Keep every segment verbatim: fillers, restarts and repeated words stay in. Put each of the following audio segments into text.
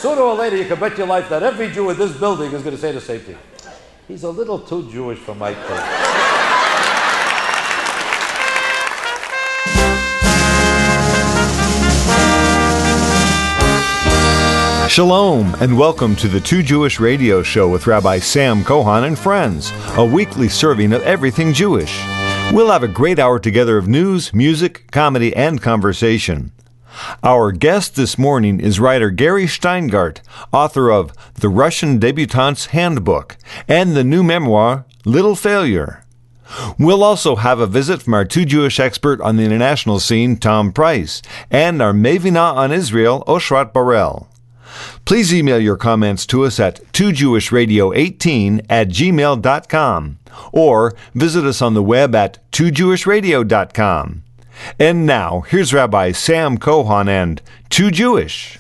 sooner or later, you can bet your life that every Jew in this building is going to say the same thing. He's a little too Jewish for my taste. Shalom, and welcome to the Two Jewish Radio Show with Rabbi Sam Kohan and friends, a weekly serving of everything Jewish. We'll have a great hour together of news, music, comedy, and conversation. Our guest this morning is writer Gary Steingart, author of The Russian Debutante's Handbook and the new memoir, Little Failure. We'll also have a visit from our Two Jewish expert on the international scene, Tom Price, and our Mevina on Israel, Oshrat Barel. Please email your comments to us at two jewish radio eighteen at gmail dot com or visit us on the web at two jewish radio dot com. And now, here's Rabbi Sam Kohan and Too Jewish.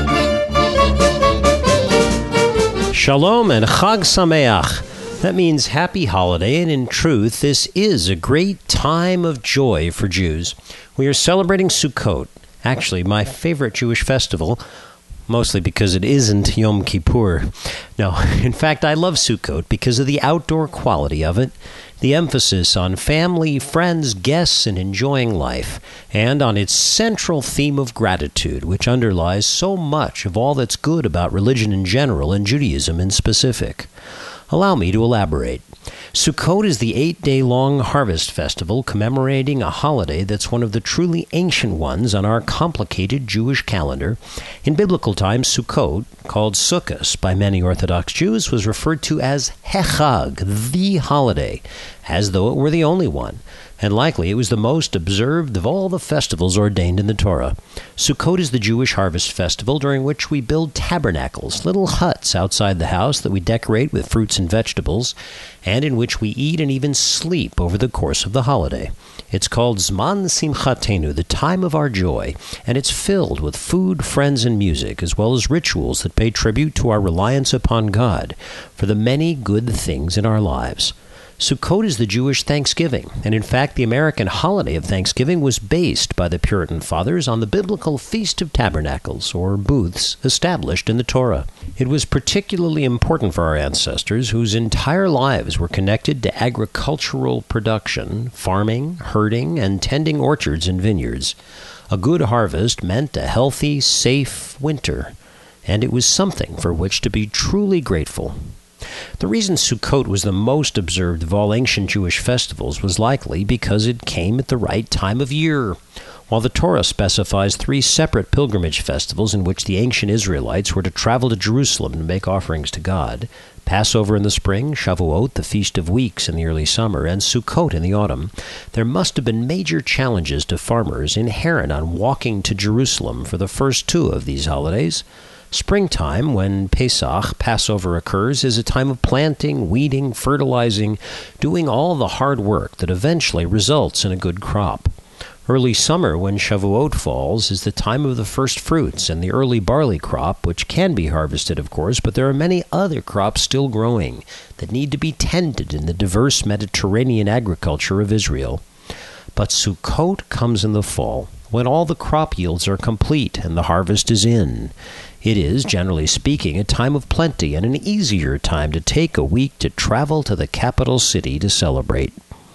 Shalom and Chag Sameach. That means happy holiday, and in truth, this is a great time of joy for Jews. We are celebrating Sukkot, actually my favorite Jewish festival, mostly because it isn't Yom Kippur. No, in fact, I love Sukkot because of the outdoor quality of it, the emphasis on family, friends, guests, and enjoying life, and on its central theme of gratitude, which underlies so much of all that's good about religion in general and Judaism in specific. Allow me to elaborate. Sukkot is the eight-day-long harvest festival commemorating a holiday that's one of the truly ancient ones on our complicated Jewish calendar. In biblical times, Sukkot, called Sukkos by many Orthodox Jews, was referred to as Hechag, the holiday, as though it were the only one, and likely it was the most observed of all the festivals ordained in the Torah. Sukkot is the Jewish harvest festival during which we build tabernacles, little huts outside the house that we decorate with fruits and vegetables, and in which we eat and even sleep over the course of the holiday. It's called Zman Simchatenu, the time of our joy, and it's filled with food, friends, and music, as well as rituals that pay tribute to our reliance upon God for the many good things in our lives. Sukkot is the Jewish Thanksgiving, and in fact the American holiday of Thanksgiving was based by the Puritan Fathers on the biblical Feast of Tabernacles, or booths, established in the Torah. It was particularly important for our ancestors, whose entire lives were connected to agricultural production, farming, herding, and tending orchards and vineyards. A good harvest meant a healthy, safe winter, and it was something for which to be truly grateful. The reason Sukkot was the most observed of all ancient Jewish festivals was likely because it came at the right time of year. While the Torah specifies three separate pilgrimage festivals in which the ancient Israelites were to travel to Jerusalem to make offerings to God, Passover in the spring, Shavuot, the Feast of Weeks in the early summer, and Sukkot in the autumn, there must have been major challenges to farmers inherent on walking to Jerusalem for the first two of these holidays. Springtime, when Pesach, Passover, occurs, is a time of planting, weeding, fertilizing, doing all the hard work that eventually results in a good crop. Early summer, when Shavuot falls, is the time of the first fruits and the early barley crop, which can be harvested, of course, but there are many other crops still growing that need to be tended in the diverse Mediterranean agriculture of Israel. But Sukkot comes in the fall, when all the crop yields are complete and the harvest is in. It is, generally speaking, a time of plenty and an easier time to take a week to travel to the capital city to celebrate.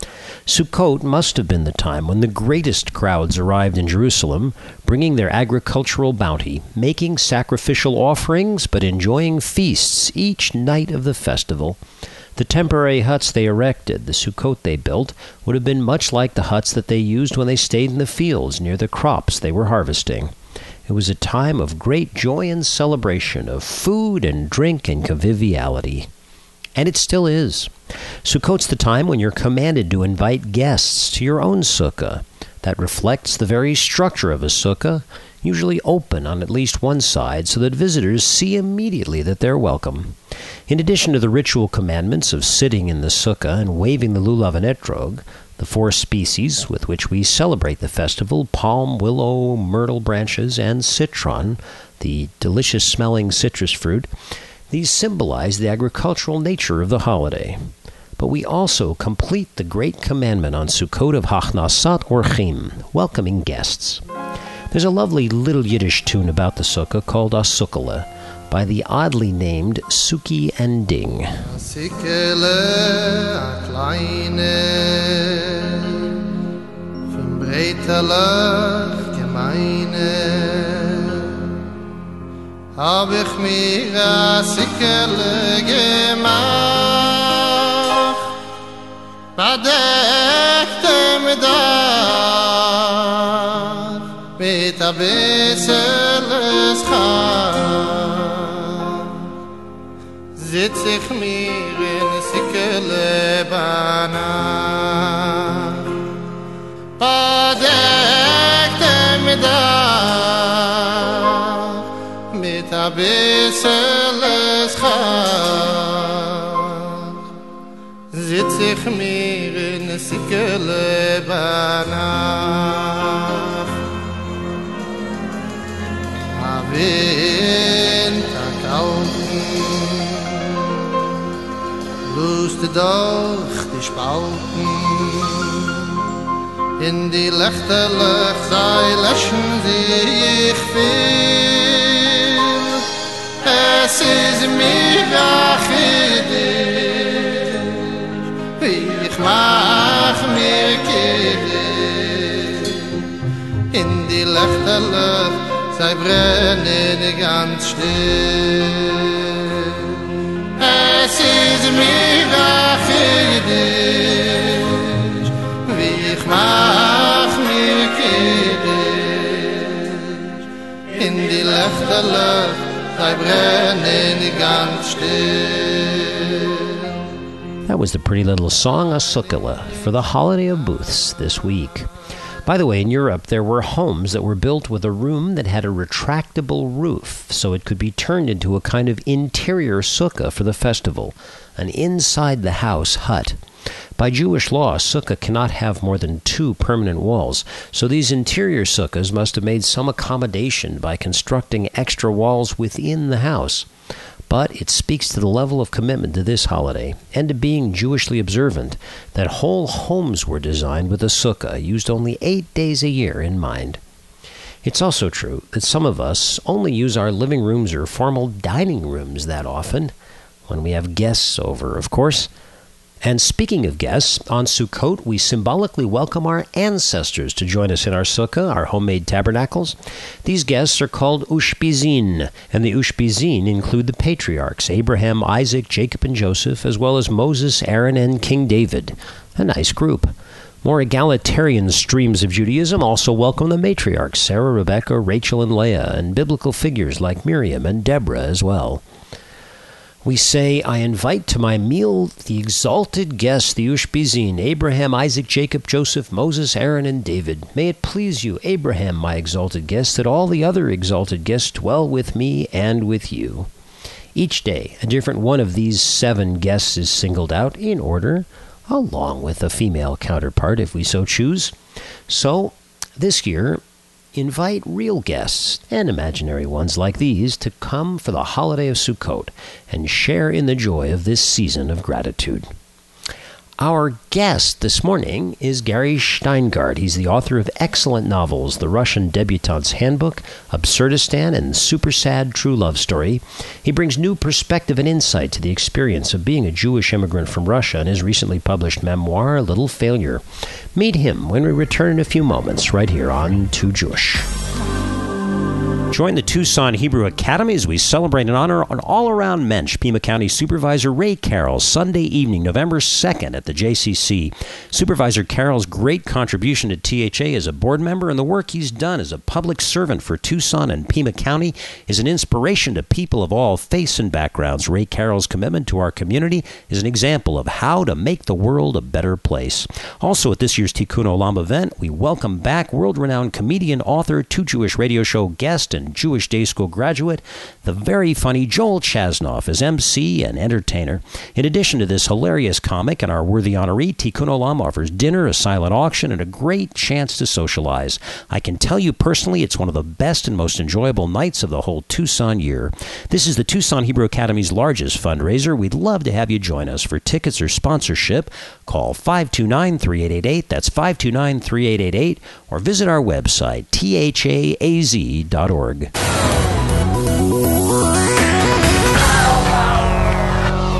Sukkot must have been the time when the greatest crowds arrived in Jerusalem, bringing their agricultural bounty, making sacrificial offerings, but enjoying feasts each night of the festival. The temporary huts they erected, the Sukkot they built, would have been much like the huts that they used when they stayed in the fields near the crops they were harvesting. It was a time of great joy and celebration, of food and drink and conviviality. And it still is. Sukkot's the time when you're commanded to invite guests to your own sukkah. That reflects the very structure of a sukkah, usually open on at least one side so that visitors see immediately that they're welcome. In addition to the ritual commandments of sitting in the sukkah and waving the lulav and etrog, the four species with which we celebrate the festival, palm, willow, myrtle branches, and citron, the delicious-smelling citrus fruit, these symbolize the agricultural nature of the holiday. But we also complete the great commandment on Sukkot of Hachnasat Orchim, welcoming guests. There's a lovely little Yiddish tune about the sukkah called Asukala. by the oddly named Suki and Ding. Sikele a kleine vom breiteler gemeine hab ich mir a Sikele gemacht badektem da mit a bissel schar Zit sich mir in Sikele bana Badektem da mit a bissel schach Zit sich mir in Sikele bana A winter kalten Lust doch die Spalten in die Lichterlich sei löschen sie ich viel es ist mir achidisch wie ich mach mir kiddisch in die Lichterlich sei brennen ganz still Es ist mir achidisch, wie ich mach mir kiddisch. In die Lichterlich, sei brennen ganz still. That was the pretty little song, Asukala, for the holiday of booths this week. By the way, in Europe, there were homes that were built with a room that had a retractable roof, so it could be turned into a kind of interior sukkah for the festival, an inside-the-house hut. By Jewish law, a sukkah cannot have more than two permanent walls, so these interior sukkahs must have made some accommodation by constructing extra walls within the house. But it speaks to the level of commitment to this holiday and to being Jewishly observant that whole homes were designed with a sukkah used only eight days a year in mind. It's also true that some of us only use our living rooms or formal dining rooms that often, when we have guests over, of course. And speaking of guests, on Sukkot, we symbolically welcome our ancestors to join us in our sukkah, our homemade tabernacles. These guests are called Ushpizin, and the Ushpizin include the patriarchs, Abraham, Isaac, Jacob, and Joseph, as well as Moses, Aaron, and King David. A nice group. More egalitarian streams of Judaism also welcome the matriarchs, Sarah, Rebecca, Rachel, and Leah, and biblical figures like Miriam and Deborah as well. We say, I invite to my meal the exalted guests, the Ushpizin, Abraham, Isaac, Jacob, Joseph, Moses, Aaron, and David. May it please you, Abraham, my exalted guest, that all the other exalted guests dwell with me and with you. Each day, a different one of these seven guests is singled out in order, along with a female counterpart if we so choose. So, this year, invite real guests and imaginary ones like these to come for the holiday of Sukkot and share in the joy of this season of gratitude. Our guest this morning is Gary Shteyngart. He's the author of excellent novels, The Russian Debutante's Handbook, Absurdistan, and Super Sad True Love Story. He brings new perspective and insight to the experience of being a Jewish immigrant from Russia in his recently published memoir, Little Failure. Meet him when we return in a few moments, right here on Too Jewish. Join the Tucson Hebrew Academy as we celebrate and honor an all-around mensch, Pima County Supervisor Ray Carroll, Sunday evening, November second at the J C C. Supervisor Carroll's great contribution to T H A as a board member and the work he's done as a public servant for Tucson and Pima County is an inspiration to people of all faiths and backgrounds. Ray Carroll's commitment to our community is an example of how to make the world a better place. Also at this year's Tikkun Olam event, we welcome back world-renowned comedian, author, Two Jewish radio show guest, and Jewish Day School graduate, the very funny Joel Chasnoff as M C and entertainer. In addition to this hilarious comic and our worthy honoree, Tikkun Olam offers dinner, a silent auction, and a great chance to socialize. I can tell you personally, it's one of the best and most enjoyable nights of the whole Tucson year. This is the Tucson Hebrew Academy's largest fundraiser. We'd love to have you join us. For tickets or sponsorship, call five two nine, three eight eight eight. That's five two nine, three eight eight eight. Or visit our website, T H A A Z dot org.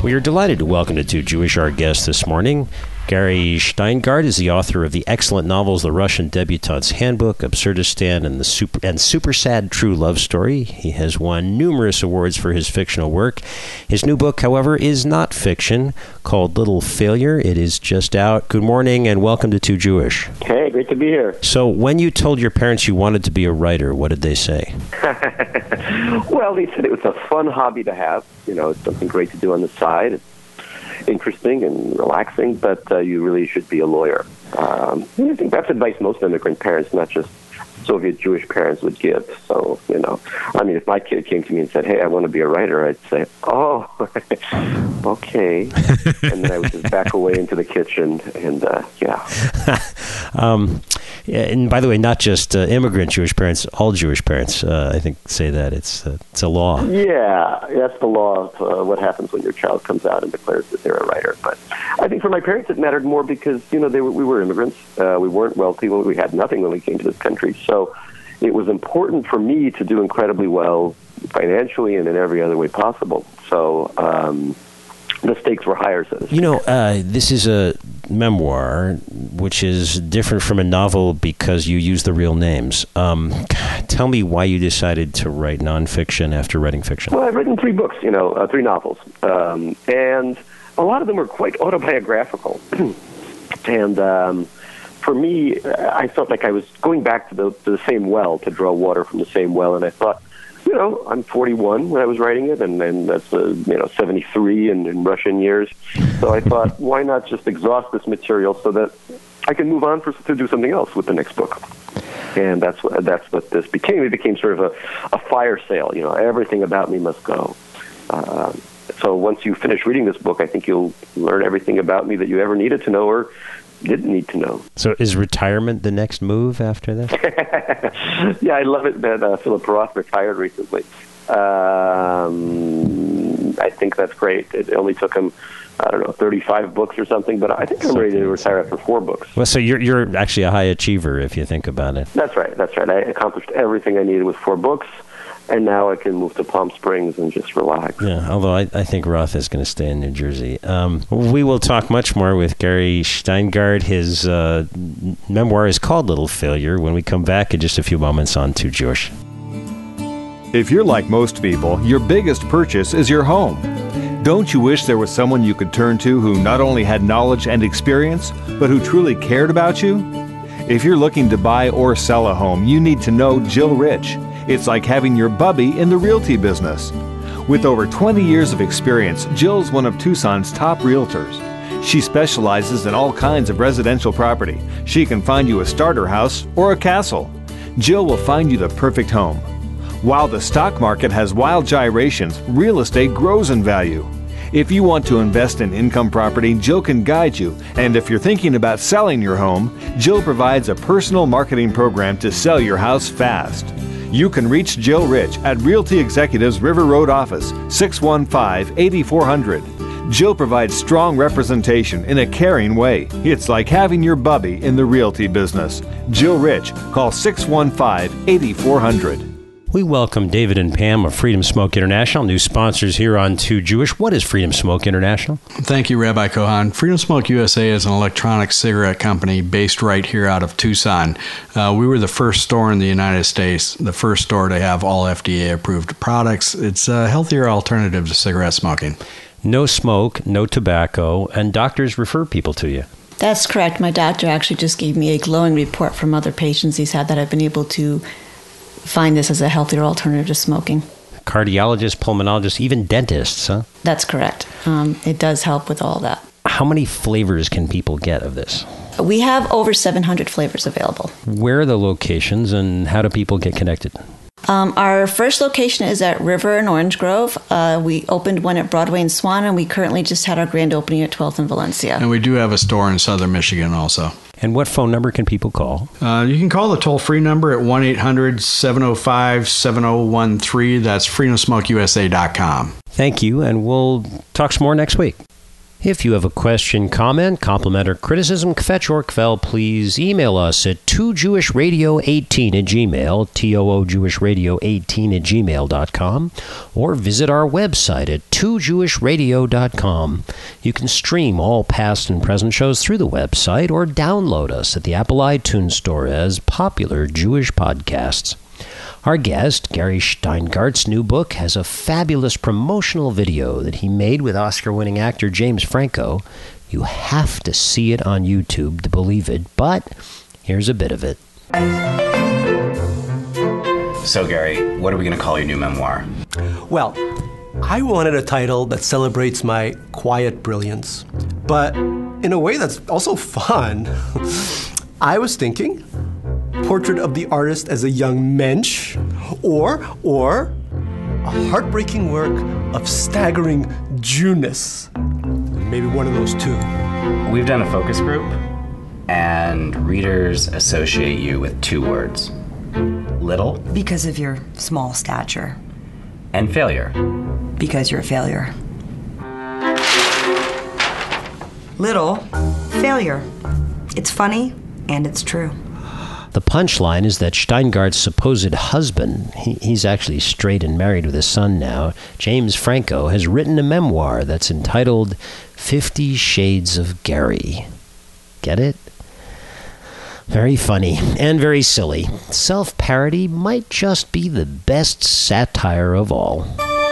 We are delighted to welcome to Too Jewish our guest this morning. Gary Shteyngardt is the author of the excellent novels The Russian Debutante's Handbook, Absurdistan, and the Super and Super Sad True Love Story. He has won numerous awards for his fictional work. His new book, however, is not fiction, called Little Failure. It is just out. Good morning and welcome to Too Jewish. Hey, great to be here. So when you told your parents you wanted to be a writer, what did they say? Well, they said it was a fun hobby to have. You know, it's something great to do on the side. It's interesting and relaxing, but uh, you really should be a lawyer. Um, I think that's advice most immigrant parents, not just Soviet Jewish parents, would give. So, you know, I mean, if my kid came to me and said, hey, I want to be a writer, I'd say, oh, okay. And then I would just back away into the kitchen and, uh, yeah. um, yeah. And by the way, not just uh, immigrant Jewish parents, all Jewish parents, uh, I think, say that. It's, uh, it's a law. Yeah, that's the law of uh, what happens when your child comes out and declares that they're a writer. But I think for my parents it mattered more because, you know, they were, we were immigrants. Uh, we weren't wealthy. When we had nothing when we came to this country. So it was important for me to do incredibly well financially and in every other way possible. So um, the stakes were higher, so to speak. You know, uh, this is a memoir, which is different from a novel because you use the real names. Um, tell me why you decided to write nonfiction after writing fiction. Well, I've written three books, you know, uh, three novels. Um, and a lot of them were quite autobiographical. and... Um, For me, I felt like I was going back to the, to the same well to draw water from the same well, and I thought, you know, I'm forty-one when I was writing it, and, and that's, uh, you know, seventy-three in, in Russian years. So I thought, why not just exhaust this material so that I can move on for, to do something else with the next book? And that's what, that's what this became. It became sort of a, a fire sale, you know, everything about me must go. Uh, so once you finish reading this book, I think you'll learn everything about me that you ever needed to know or didn't need to know. So is retirement the next move after this? Yeah, I love it that uh, Philip Roth retired recently. Um, I think that's great. It only took him, I don't know, thirty-five books or something, but I think I'm ready to retire after four books. Well, so you're you're actually a high achiever if you think about it. That's right, that's right. I accomplished everything I needed with four books. And now I can move to Palm Springs and just relax. Yeah, although I, I think Roth is going to stay in New Jersey. Um, we will talk much more with Gary Shteyngardt. His uh, memoir is called Little Failure when we come back in just a few moments on Too Jewish. If you're like most people, your biggest purchase is your home. Don't you wish there was someone you could turn to who not only had knowledge and experience, but who truly cared about you? If you're looking to buy or sell a home, you need to know Jill Rich. It's like having your bubby in the realty business. With over twenty years of experience, Jill's one of Tucson's top realtors. She specializes in all kinds of residential property. She can find you a starter house or a castle. Jill will find you the perfect home. While the stock market has wild gyrations, real estate grows in value. If you want to invest in income property, Jill can guide you. And if you're thinking about selling your home, Jill provides a personal marketing program to sell your house fast. You can reach Jill Rich at Realty Executives River Road office, six one five, eight four zero zero. Jill provides strong representation in a caring way. It's like having your bubby in the realty business. Jill Rich, call six one five, eight four zero zero. We welcome David and Pam of Freedom Smoke International, new sponsors here on Too Jewish. What is Freedom Smoke International? Thank you, Rabbi Kohan. Freedom Smoke U S A is an electronic cigarette company based right here out of Tucson. Uh, we were the first store in the United States, the first store to have all F D A-approved products. It's a healthier alternative to cigarette smoking. No smoke, no tobacco, and doctors refer people to you. That's correct. My doctor actually just gave me a glowing report from other patients he's had that I've been able to find this as a healthier alternative to smoking. Cardiologists, pulmonologists, even dentists, huh? That's correct. Um, it does help with all that. How many flavors can people get of this? We have over seven hundred flavors available. Where are the locations and how do people get connected? Um, our first location is at River in Orange Grove. Uh, we opened one at Broadway in Swan, and we currently just had our grand opening at twelfth in Valencia. And we do have a store in southern Michigan also. And what phone number can people call? Uh, you can call the toll-free number at one eight hundred, seven oh five, seven oh one three. That's freedom smoke U S A dot com. Thank you, and we'll talk some more next week. If you have a question, comment, compliment, or criticism, kvetch or kvel, please email us at two jewish radio eighteen at gmail, T O O Jewish Radio eighteen at gmail dot com, or visit our website at two jewish radio dot com. You can stream all past and present shows through the website or download us at the Apple iTunes Store as popular Jewish podcasts. Our guest, Gary Steingart's new book, has a fabulous promotional video that he made with Oscar-winning actor James Franco. You have to see it on YouTube to believe it, but here's a bit of it. So, Gary, what are we going to call your new memoir? Well, I wanted a title that celebrates my quiet brilliance, but in a way that's also fun. I was thinking Portrait of the Artist as a Young Mensch, or, or a heartbreaking work of staggering Jewness. Maybe one of those two. We've done a focus group, and readers associate you with two words. Little. Because of your small stature. And failure. Because you're a failure. Little. Failure. It's funny, and it's true. The punchline is that Steingart's supposed husband, he, he's actually straight and married with a son now, James Franco, has written a memoir that's entitled Fifty Shades of Gary. Get it? Very funny and very silly. Self-parody might just be the best satire of all.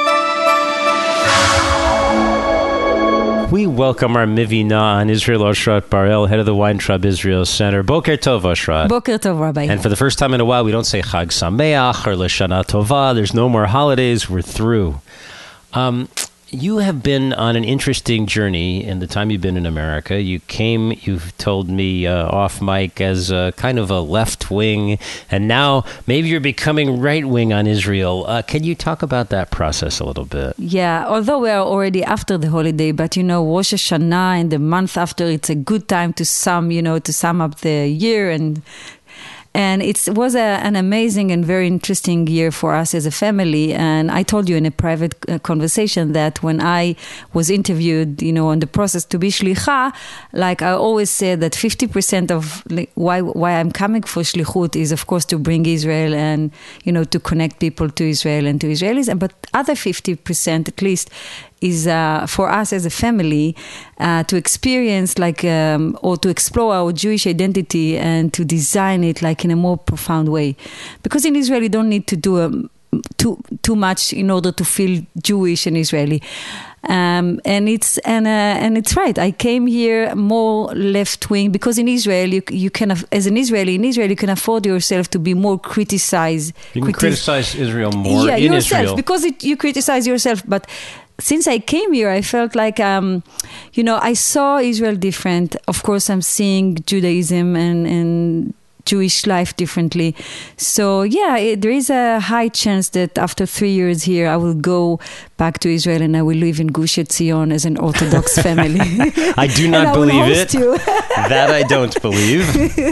We welcome our Mivina on Israel Oshrat Barel, head of the Weintraub Israel Center. Boker Tov, Oshrat. Boker Tov, Rabbi. And for the first time in a while, we don't say Chag Sameach or Lashana Tova. There's no more holidays. We're through. Um, you have been on an interesting journey in the time you've been in America. You came, you've told me uh, off mic, as a, kind of a left wing, and now maybe you're becoming right wing on Israel. Uh, can you talk about that process a little bit? Yeah, although we are already after the holiday, but you know, Rosh Hashanah and the month after, it's a good time to sum, you know, to sum up the year and. And it was a, an amazing and very interesting year for us as a family. And I told you in a private uh, conversation that when I was interviewed, you know, on the process to be shlicha, like I always said that fifty percent of like, why why I'm coming for shlichut is, of course, to bring Israel and, you know, to connect people to Israel and to Israelis. But other fifty percent at least is uh, for us as a family uh, to experience like um, or to explore our Jewish identity and to design it like in a more profound way, because in Israel you don't need to do um, too too much in order to feel Jewish and Israeli. Um, and it's and uh, and it's right. I came here more left wing because in Israel you you can, as an Israeli in Israel you can afford yourself to be more criticized. You can critis- criticize Israel more yeah, in yourself, Israel because it, you criticize yourself, but. Since I came here, I felt like, um, you know, I saw Israel different. Of course, I'm seeing Judaism and, and Jewish life differently. So, yeah, it, there is a high chance that after three years here, I will go back to Israel and I will live in Gush Etzion as an Orthodox family. I do not I believe it. You. That I don't believe.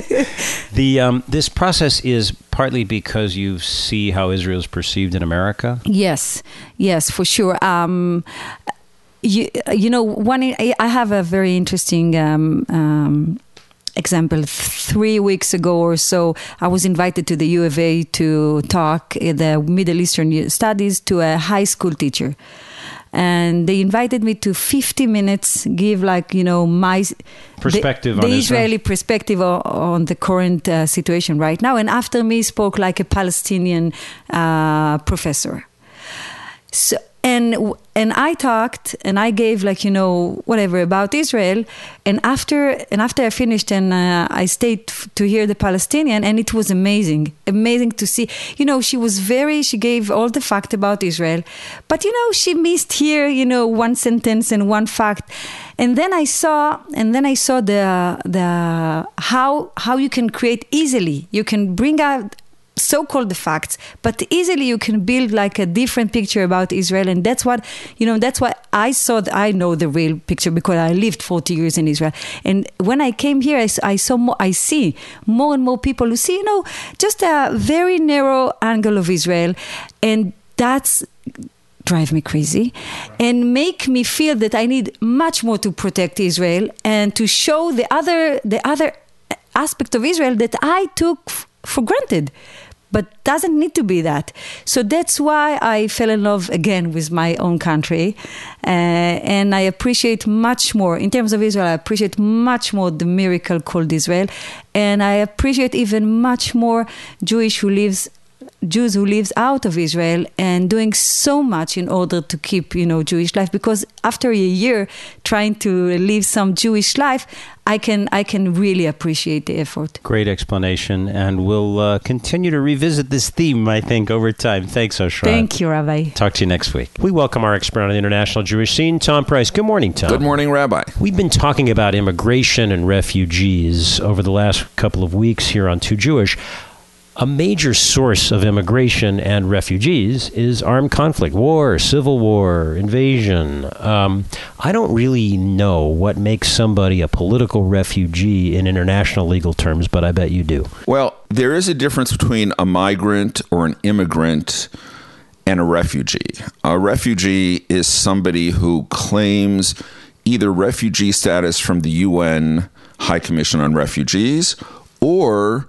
The um, this process is partly because you see how Israel is perceived in America? Yes, yes, for sure. Um, you, you know, one, I have a very interesting um, um, example. Three weeks ago or so, I was invited to the U of A to talk in the Middle Eastern studies to a high school teacher. And they invited me to fifty minutes, give like, you know, my perspective the, on the Israel. Israeli perspective on, on the current uh, situation right now. And after me spoke like a Palestinian uh, professor. So, and and I talked and I gave like, you know, whatever about Israel. And after and after I finished and uh, I stayed f- to hear the Palestinian, and it was amazing, amazing to see. You know, she was very, she gave all the fact about Israel, but you know, she missed here, you know, one sentence and one fact. And then I saw, and then I saw the the how how you can create easily. You can bring out so-called the facts, but easily you can build like a different picture about Israel. And that's what, you know, that's why I saw, the, I know the real picture because I lived forty years in Israel. And when I came here, I, I saw more, I see more and more people who see, you know, just a very narrow angle of Israel. And that's, drive me crazy and make me feel that I need much more to protect Israel and to show the other the other aspect of Israel that I took f- for granted. But doesn't need to be that. So that's why I fell in love again with my own country. Uh, and I appreciate much more, in terms of Israel, I appreciate much more the miracle called Israel. And I appreciate even much more Jewish who lives Jews who lives out of Israel and doing so much in order to keep, you know, Jewish life. Because after a year trying to live some Jewish life, I can I can really appreciate the effort. Great explanation, and we'll uh, continue to revisit this theme, I think, over time. Thanks, Oshrat. Thank you, Rabbi. Talk to you next week. We welcome our expert on the international Jewish scene, Tom Price. Good morning, Tom. Good morning, Rabbi. We've been talking about immigration and refugees over the last couple of weeks here on Too Jewish. A major source of immigration and refugees is armed conflict, war, civil war, invasion. Um, I don't really know what makes somebody a political refugee in international legal terms, but I bet you do. Well, there is a difference between a migrant or an immigrant and a refugee. A refugee is somebody who claims either refugee status from the U N High Commission on Refugees or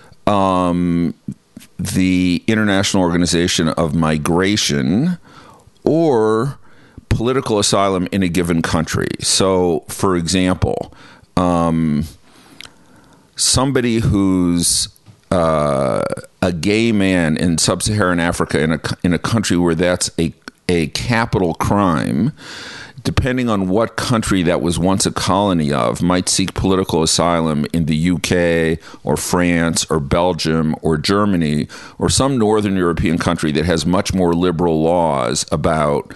Um, the International Organization of Migration, or political asylum in a given country. So, for example, um, somebody who's uh, a gay man in sub-Saharan Africa in a in a country where that's a a capital crime, depending on what country that was once a colony of, might seek political asylum in the U K or France or Belgium or Germany or some northern European country that has much more liberal laws about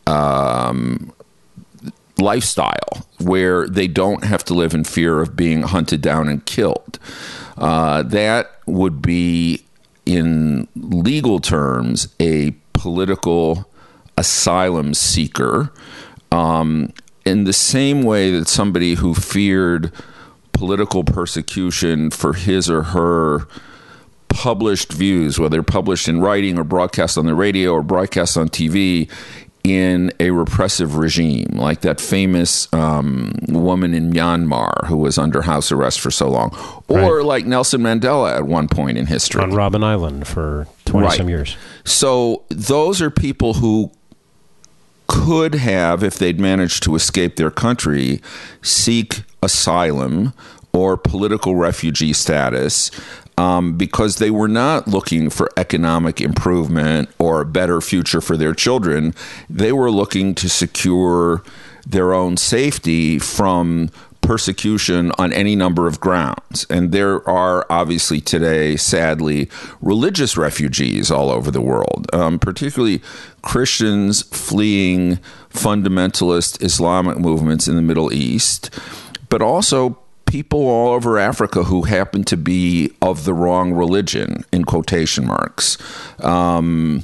um, lifestyle, where they don't have to live in fear of being hunted down and killed. Uh, that would be, in legal terms, a political asylum seeker. Um, in the same way that somebody who feared political persecution for his or her published views, whether published in writing or broadcast on the radio or broadcast on T V, in a repressive regime, like that famous um, woman in Myanmar who was under house arrest for so long, or right. like Nelson Mandela at one point in history. On Robben Island for twenty-some right. years. So those are people who could have, if they'd managed to escape their country, seek asylum or political refugee status um, because they were not looking for economic improvement or a better future for their children. They were looking to secure their own safety from persecution on any number of grounds. And there are obviously today, sadly, religious refugees all over the world, um, particularly Christians fleeing fundamentalist Islamic movements in the Middle East, but also people all over Africa who happen to be of the wrong religion, in quotation marks. Um,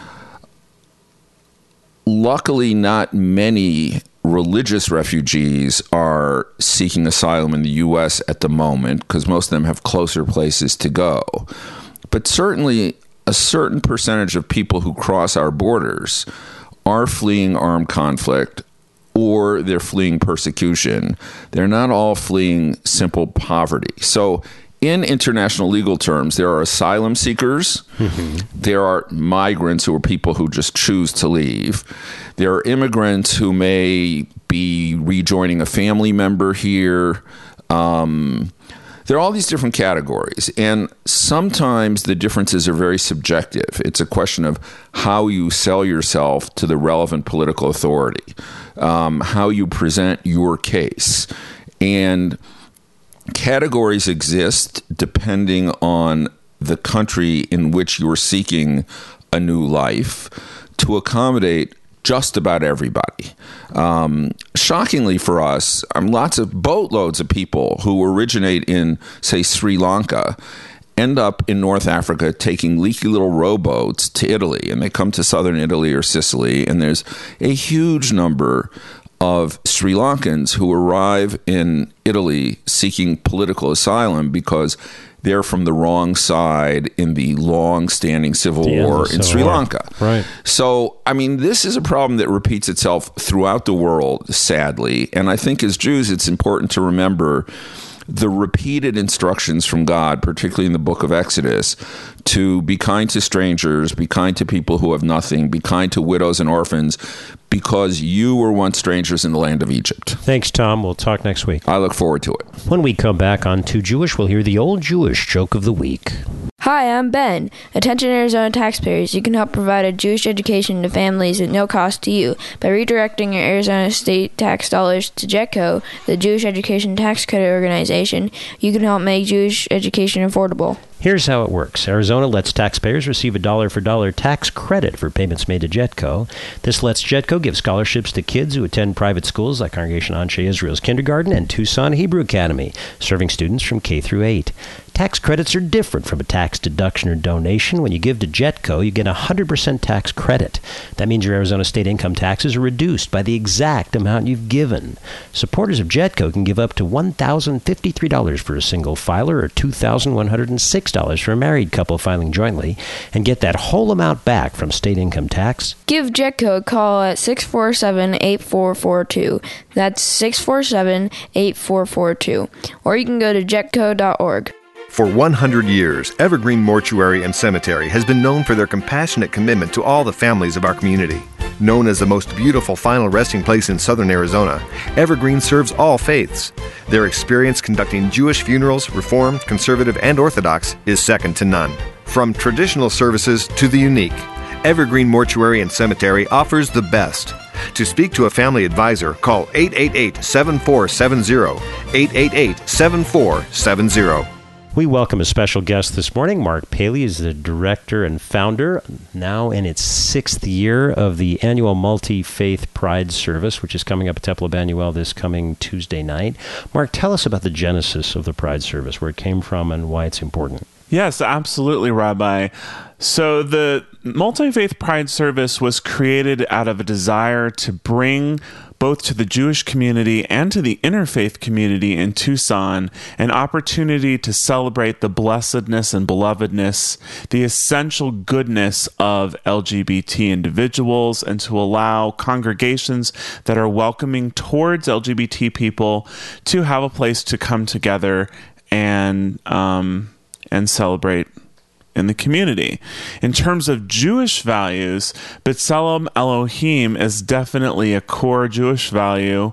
luckily, not many religious refugees are seeking asylum in the U S at the moment, because most of them have closer places to go. But certainly a certain percentage of people who cross our borders are fleeing armed conflict or they're fleeing persecution. They're not all fleeing simple poverty. So in international legal terms, there are asylum seekers, mm-hmm. there are migrants who are people who just choose to leave, there are immigrants who may be rejoining a family member here. Um, there are all these different categories, and sometimes the differences are very subjective. It's a question of how you sell yourself to the relevant political authority, um, how you present your case, and categories exist depending on the country in which you're seeking a new life to accommodate just about everybody. Um, shockingly for us, um, lots of boatloads of people who originate in, say, Sri Lanka end up in North Africa taking leaky little rowboats to Italy, and they come to southern Italy or Sicily, and there's a huge number of Sri Lankans who arrive in Italy seeking political asylum because they're from the wrong side in the long-standing civil The war endless in civil Sri war. Lanka. Right. So, I mean, this is a problem that repeats itself throughout the world, sadly. And I think as Jews, it's important to remember the repeated instructions from God, particularly in the book of Exodus, to be kind to strangers, be kind to people who have nothing, be kind to widows and orphans, because you were once strangers in the land of Egypt. Thanks, Tom. We'll talk next week. I look forward to it. When we come back on Too Jewish, we'll hear the old Jewish joke of the week. Hi, I'm Ben. Attention Arizona taxpayers, you can help provide a Jewish education to families at no cost to you by redirecting your Arizona state tax dollars to JETCO, the Jewish Education Tax Credit Organization. You can help make Jewish education affordable. Here's how it works. Arizona lets taxpayers receive a dollar-for-dollar tax credit for payments made to JETCO. This lets JETCO give scholarships to kids who attend private schools like Congregation Anshe Israel's Kindergarten and Tucson Hebrew Academy, serving students from K through eight. Tax credits are different from a tax deduction or donation. When you give to JETCO, you get a one hundred percent tax credit. That means your Arizona state income taxes are reduced by the exact amount you've given. Supporters of JETCO can give up to one thousand fifty-three dollars for a single filer or two thousand one hundred six dollars for a married couple filing jointly and get that whole amount back from state income tax. Give JETCO a call at six four seven, eight four four two. That's six four seven, eight four four two. Or you can go to jetco dot org. For one hundred years, Evergreen Mortuary and Cemetery has been known for their compassionate commitment to all the families of our community. Known as the most beautiful final resting place in southern Arizona, Evergreen serves all faiths. Their experience conducting Jewish funerals, Reformed, Conservative, and Orthodox, is second to none. From traditional services to the unique, Evergreen Mortuary and Cemetery offers the best. To speak to a family advisor, call eight eight eight, seven four seven zero, eight eight eight, seven four seven zero. We welcome a special guest this morning. Mark Paley is the director and founder, now in its sixth year, of the annual Multi-Faith Pride Service, which is coming up at Temple Emmanuel this coming Tuesday night. Mark, tell us about the genesis of the Pride Service, where it came from and why it's important. Yes, absolutely, Rabbi. So the Multi-Faith Pride Service was created out of a desire to bring both to the Jewish community and to the interfaith community in Tucson an opportunity to celebrate the blessedness and belovedness, the essential goodness of L G B T individuals, and to allow congregations that are welcoming towards L G B T people to have a place to come together and um, and celebrate in the community. In terms of Jewish values, B'Tselem Elohim is definitely a core Jewish value.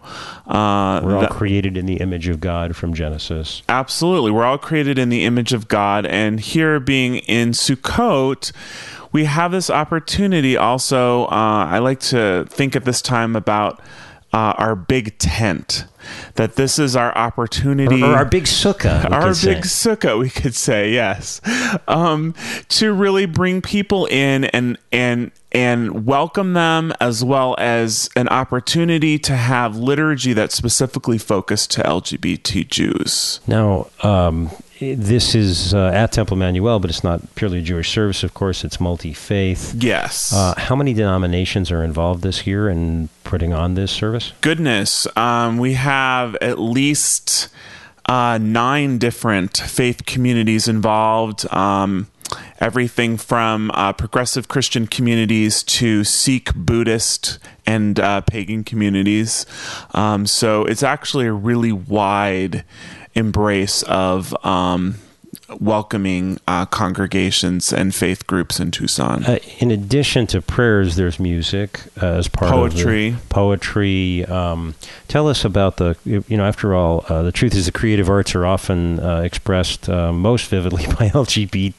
Uh, We're all that, created in the image of God from Genesis. Absolutely. We're all created in the image of God. And here being in Sukkot, we have this opportunity also. Uh, I like to think at this time about Uh, our big tent, that this is our opportunity. Or, or our big sukkah. we Our could say. big sukkah, we could say, yes. Um, to really bring people in and and and welcome them, as well as an opportunity to have liturgy that's specifically focused to L G B T Jews. Now, um, this is uh, at Temple Emmanuel, but it's not purely a Jewish service, of course. It's multi-faith. Yes. Uh, how many denominations are involved this year in putting on this service? Goodness. Um, we have at least uh, nine different faith communities involved. Um, everything from uh, progressive Christian communities to Sikh, Buddhist, and uh, pagan communities. Um, so it's actually a really wide embrace of um, welcoming uh, congregations and faith groups in Tucson. Uh, in addition to prayers, there's music uh, as part Poetry. of the poetry. Um, tell us about the, you know, after all, uh, the truth is the creative arts are often uh, expressed uh, most vividly by L G B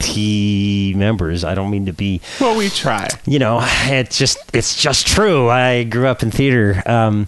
T members. I don't mean to be... Well, we try. You know, it's just, it's just true. I grew up in theater. Um,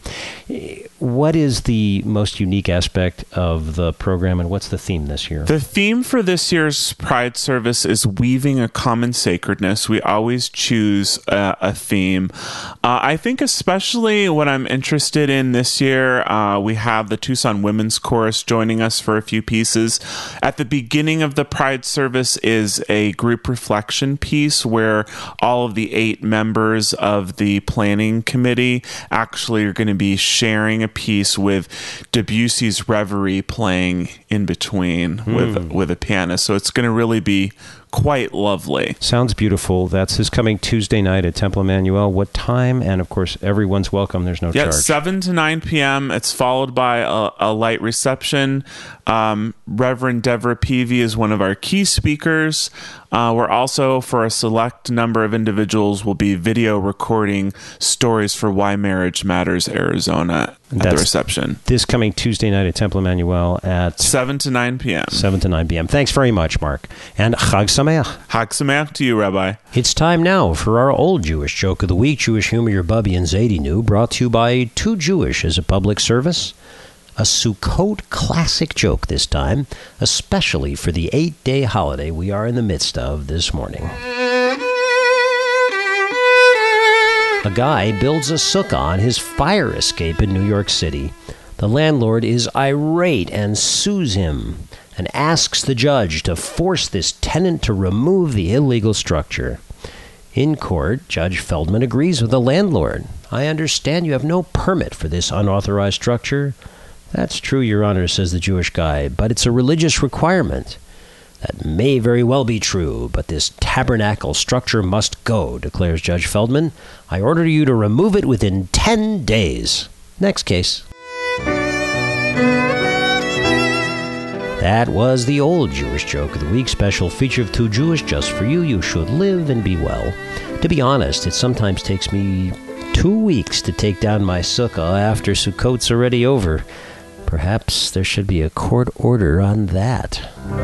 what is the most unique aspect of the program, and what's the theme this year? The theme for this year's Pride Service is weaving a common sacredness. We always choose a, a theme. Uh, I think especially what I'm interested in this year, uh, we have the Tucson Women's Chorus joining us for a few pieces. At the beginning of the Pride Service is a group reflection piece where all of the eight members of the planning committee actually are going to be sharing a piece with Debussy's Reverie playing in between mm. with with a piano Montana. So it's going to really be quite lovely. Sounds beautiful. That's this coming Tuesday night at Temple Emmanuel. What time? And of course, everyone's welcome. There's no Yeah, charge. seven to nine p.m. It's followed by a, a light reception. Um, Reverend Deborah Peavy is one of our key speakers. Uh, we're also, for a select number of individuals, will be video recording stories for Why Marriage Matters Arizona at That's the reception. This coming Tuesday night at Temple Emmanuel at seven to nine p.m. seven to nine p.m. Thanks very much, Mark. And Chag Sameach. Chag Sameach to you, Rabbi. It's time now for our old Jewish joke of the week, Jewish humor your Bubby and Zadie knew, brought to you by Too Jewish as a public service. A Sukkot classic joke this time, especially for the eight-day holiday we are in the midst of this morning. A guy builds a sukkah on his fire escape in New York City. The landlord is irate and sues him and asks the judge to force this tenant to remove the illegal structure. In court, Judge Feldman agrees with the landlord. I understand you have no permit for this unauthorized structure. That's true, Your Honor, says the Jewish guy, but it's a religious requirement. That may very well be true, but this tabernacle structure must go, declares Judge Feldman. I order you to remove it within ten days. Next case. That was the old Jewish joke of the week, special feature of Too Jewish just for you. You should live and be well. To be honest, it sometimes takes me two weeks to take down my sukkah after Sukkot's already over. Perhaps there should be a court order on that.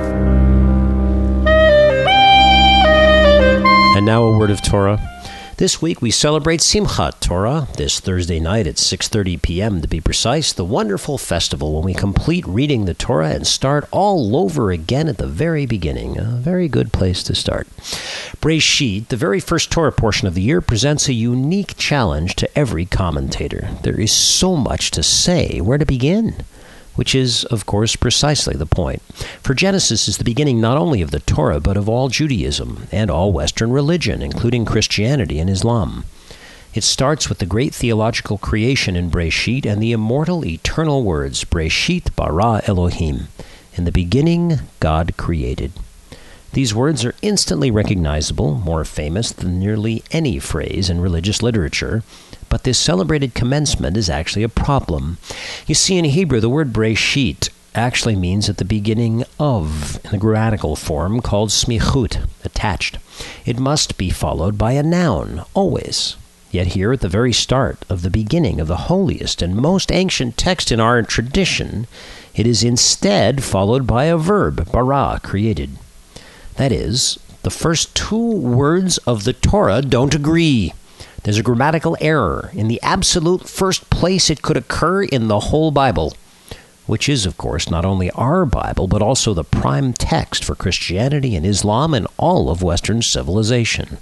And now a word of Torah. This week we celebrate Simchat Torah, this Thursday night at six thirty p.m. to be precise, the wonderful festival when we complete reading the Torah and start all over again at the very beginning. A very good place to start. Breshit, the very first Torah portion of the year, presents a unique challenge to every commentator. There is so much to say. Where to begin? Which is, of course, precisely the point. For Genesis is the beginning not only of the Torah, but of all Judaism and all Western religion, including Christianity and Islam. It starts with the great theological creation in Breshit and the immortal, eternal words, Breshit bara Elohim. In the beginning, God created. These words are instantly recognizable, more famous than nearly any phrase in religious literature, but this celebrated commencement is actually a problem. You see, in Hebrew, the word Breshit actually means at the beginning of, in the grammatical form called smichut, attached. It must be followed by a noun, always. Yet here at the very start of the beginning of the holiest and most ancient text in our tradition, it is instead followed by a verb, bara, created. That is, the first two words of the Torah don't agree. There's a grammatical error in the absolute first place it could occur in the whole Bible, which is, of course, not only our Bible, but also the prime text for Christianity and Islam and all of Western civilization.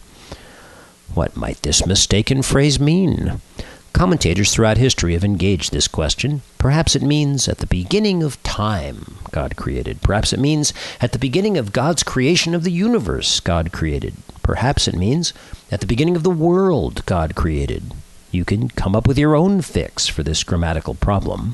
What might this mistaken phrase mean? Commentators throughout history have engaged this question. Perhaps it means at the beginning of time, God created. Perhaps it means at the beginning of God's creation of the universe, God created. Perhaps it means at the beginning of the world, God created. You can come up with your own fix for this grammatical problem.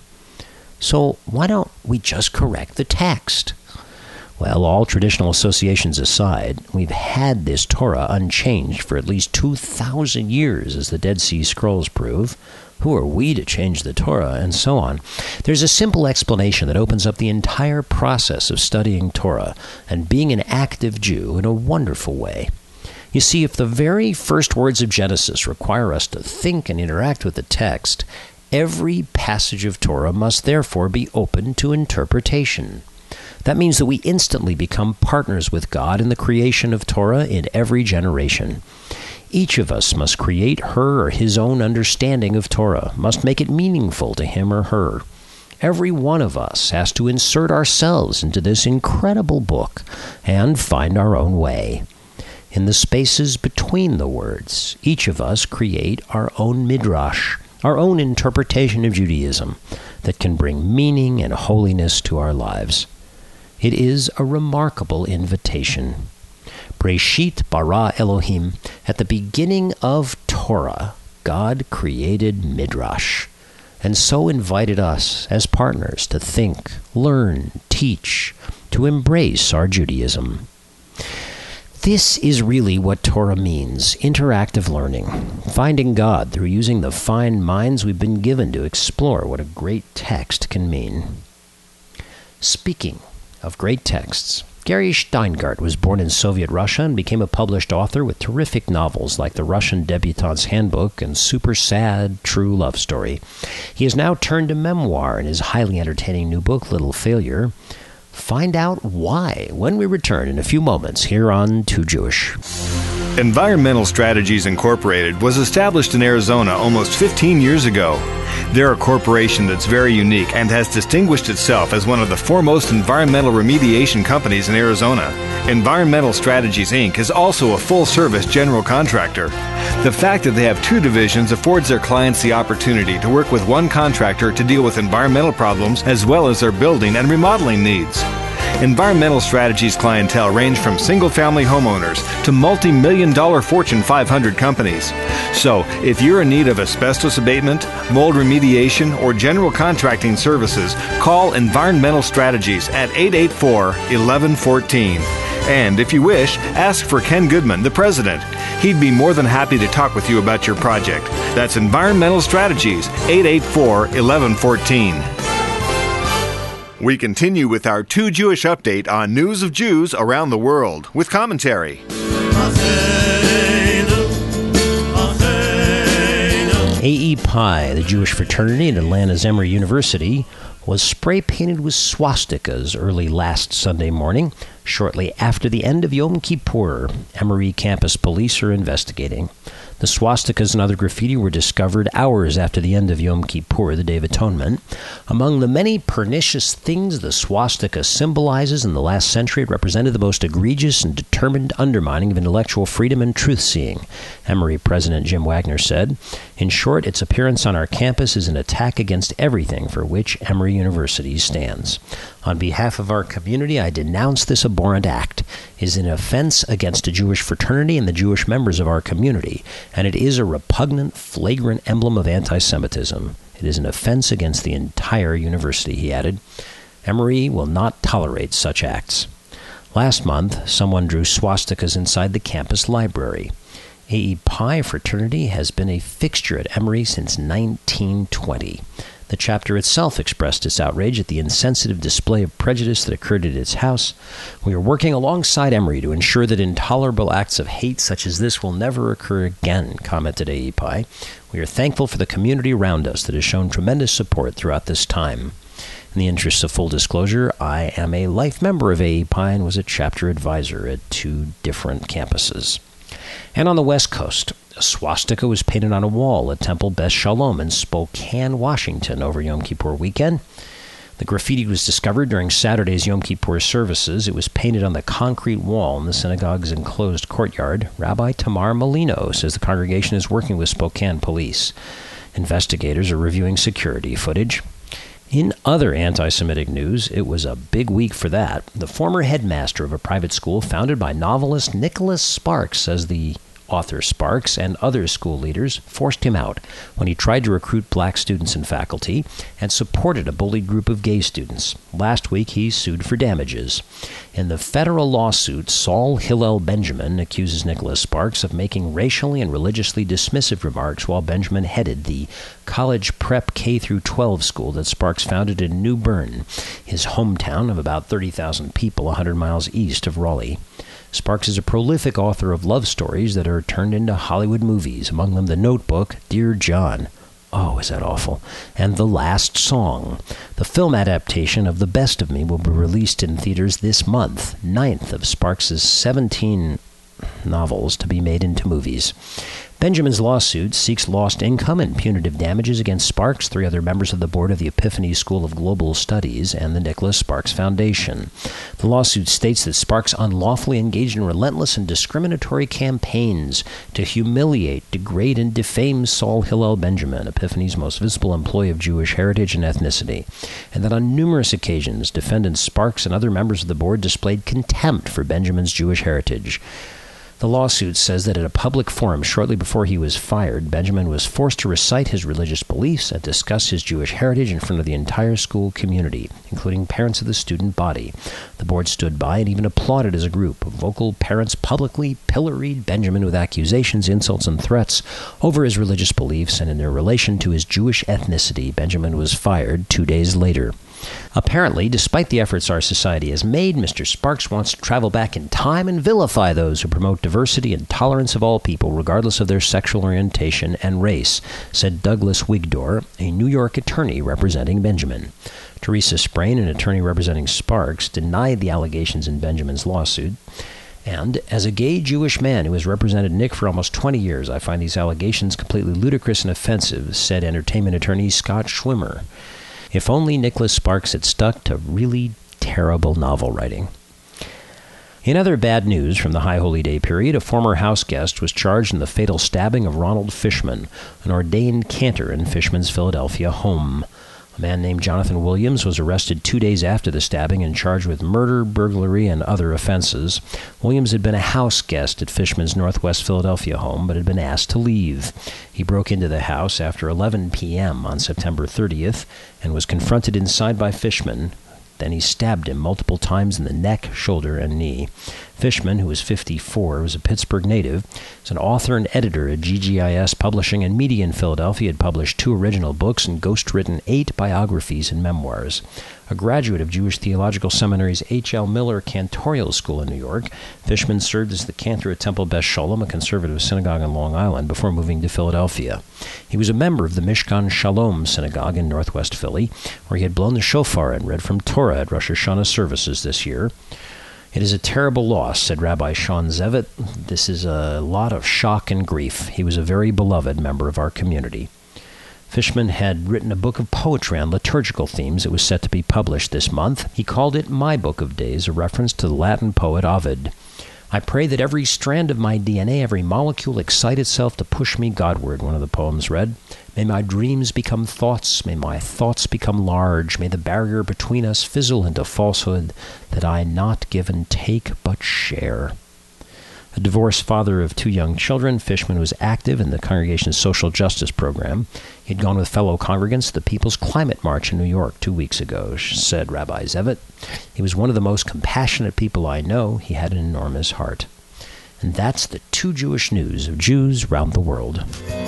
So why don't we just correct the text? Well, all traditional associations aside, we've had this Torah unchanged for at least two thousand years, as the Dead Sea Scrolls prove. Who are we to change the Torah, and so on? There's a simple explanation that opens up the entire process of studying Torah and being an active Jew in a wonderful way. You see, if the very first words of Genesis require us to think and interact with the text, every passage of Torah must therefore be open to interpretation. That means that we instantly become partners with God in the creation of Torah in every generation. Each of us must create her or his own understanding of Torah, must make it meaningful to him or her. Every one of us has to insert ourselves into this incredible book and find our own way. In the spaces between the words, each of us create our own midrash, our own interpretation of Judaism that can bring meaning and holiness to our lives. It is a remarkable invitation. Breshit bara Elohim, at the beginning of Torah, God created Midrash. and so invited us as partners to think, learn, teach, to embrace our Judaism. This is really what Torah means, interactive learning, finding God through using the fine minds we've been given to explore what a great text can mean. Speaking of great texts, Gary Steingart was born in Soviet Russia and became a published author with terrific novels like The Russian Debutante's Handbook and Super Sad True Love Story. He has now turned to memoir in his highly entertaining new book, Little Failure. Find out why when we return in a few moments here on Too Jewish. Environmental Strategies Incorporated was established in Arizona almost fifteen years ago. They're a corporation that's very unique and has distinguished itself as one of the foremost environmental remediation companies in Arizona. Environmental Strategies, Incorporated is also a full-service general contractor. The fact that they have two divisions affords their clients the opportunity to work with one contractor to deal with environmental problems as well as their building and remodeling needs. Environmental Strategies clientele range from single-family homeowners to multi-million dollar Fortune five hundred companies. So, if you're in need of asbestos abatement, mold remediation, or general contracting services, call Environmental Strategies at eight eight four, one one one four. And if you wish, ask for Ken Goodman, the president. He'd be more than happy to talk with you about your project. That's Environmental Strategies, eight eight four, one one one four. We continue with our Too Jewish update on news of Jews around the world with commentary. A E Pi, the Jewish fraternity at Atlanta's Emory University, was spray-painted with swastikas early last Sunday morning, shortly after the end of Yom Kippur. Emory campus police are investigating. The swastikas and other graffiti were discovered hours after the end of Yom Kippur, the Day of Atonement. Among the many pernicious things the swastika symbolizes in the last century, it represented the most egregious and determined undermining of intellectual freedom and truth-seeing, Emory President Jim Wagner said. In short, its appearance on our campus is an attack against everything for which Emory University stands. On behalf of our community, I denounce this abhorrent act. It is an offense against a Jewish fraternity and the Jewish members of our community, and it is a repugnant, flagrant emblem of anti-Semitism. It is an offense against the entire university, he added. Emory will not tolerate such acts. Last month, someone drew swastikas inside the campus library. A E Pi fraternity has been a fixture at Emory since nineteen twenty. The chapter itself expressed its outrage at the insensitive display of prejudice that occurred at its house. We are working alongside Emory to ensure that intolerable acts of hate such as this will never occur again, commented A E Pi. We are thankful for the community around us that has shown tremendous support throughout this time. In the interest of full disclosure, I am a life member of A E Pi and was a chapter advisor at two different campuses. And on the West Coast, a swastika was painted on a wall at Temple Beth Shalom in Spokane, Washington over Yom Kippur weekend. The graffiti was discovered during Saturday's Yom Kippur services. It was painted on the concrete wall in the synagogue's enclosed courtyard. Rabbi Tamar Molino says the congregation is working with Spokane police. Investigators are reviewing security footage. In other anti-Semitic news, it was a big week for that. The former headmaster of a private school founded by novelist Nicholas Sparks says the author Sparks and other school leaders forced him out when he tried to recruit black students and faculty and supported a bullied group of gay students. Last week, he sued for damages. In the federal lawsuit, Saul Hillel Benjamin accuses Nicholas Sparks of making racially and religiously dismissive remarks while Benjamin headed the college prep K through twelve school that Sparks founded in New Bern, his hometown of about thirty thousand people one hundred miles east of Raleigh. Sparks is a prolific author of love stories that are turned into Hollywood movies, among them The Notebook, Dear John, oh, is that awful, and The Last Song. The film adaptation of The Best of Me will be released in theaters this month, ninth of Sparks' seventeen novels to be made into movies. Benjamin's lawsuit seeks lost income and punitive damages against Sparks, three other members of the board of the Epiphany School of Global Studies, and the Nicholas Sparks Foundation. The lawsuit states that Sparks unlawfully engaged in relentless and discriminatory campaigns to humiliate, degrade, and defame Saul Hillel Benjamin, Epiphany's most visible employee of Jewish heritage and ethnicity, and that on numerous occasions, defendants Sparks and other members of the board displayed contempt for Benjamin's Jewish heritage. The lawsuit says that at a public forum shortly before he was fired, Benjamin was forced to recite his religious beliefs and discuss his Jewish heritage in front of the entire school community, including parents of the student body. The board stood by and even applauded as a group. Vocal parents publicly pilloried Benjamin with accusations, insults, and threats over his religious beliefs and in their relation to his Jewish ethnicity. Benjamin was fired two days later. Apparently, despite the efforts our society has made, Mister Sparks wants to travel back in time and vilify those who promote diversity and tolerance of all people, regardless of their sexual orientation and race, said Douglas Wigdor, a New York attorney representing Benjamin. Teresa Sprain, an attorney representing Sparks, denied the allegations in Benjamin's lawsuit. And, as a gay Jewish man who has represented Nick for almost twenty years, I find these allegations completely ludicrous and offensive, said entertainment attorney Scott Schwimmer. If only Nicholas Sparks had stuck to really terrible novel writing. In other bad news from the High Holy Day period, a former house guest was charged in the fatal stabbing of Ronald Fishman, an ordained cantor in Fishman's Philadelphia home. A man named Jonathan Williams was arrested two days after the stabbing and charged with murder, burglary, and other offenses. Williams had been a house guest at Fishman's Northwest Philadelphia home, but had been asked to leave. He broke into the house after eleven p.m. on September thirtieth and was confronted inside by Fishman. Then he stabbed him multiple times in the neck, shoulder, and knee. Fishman, who was fifty-four, was a Pittsburgh native. He's an author and editor at G G I S Publishing and Media in Philadelphia. He had published two original books and ghostwritten eight biographies and memoirs. A graduate of Jewish Theological Seminary's H L Miller Cantorial School in New York, Fishman served as the cantor at Temple Beth Sholom, a conservative synagogue on Long Island, before moving to Philadelphia. He was a member of the Mishkan Shalom Synagogue in Northwest Philly, where he had blown the shofar and read from Torah at Rosh Hashanah services this year. It is a terrible loss, said Rabbi Sean Zevitt. This is a lot of shock and grief. He was a very beloved member of our community. Fishman had written a book of poetry on liturgical themes that was set to be published this month. He called it My Book of Days, a reference to the Latin poet Ovid. I pray that every strand of my D N A, every molecule excite itself to push me Godward, one of the poems read. May my dreams become thoughts, may my thoughts become large, may the barrier between us fizzle into falsehood, that I not give and take, but share. A divorced father of two young children, Fishman was active in the congregation's social justice program. He'd gone with fellow congregants to the People's Climate March in New York two weeks ago, said Rabbi Zevitt. He was one of the most compassionate people I know. He had an enormous heart. And that's the two Jewish news of Jews round the world.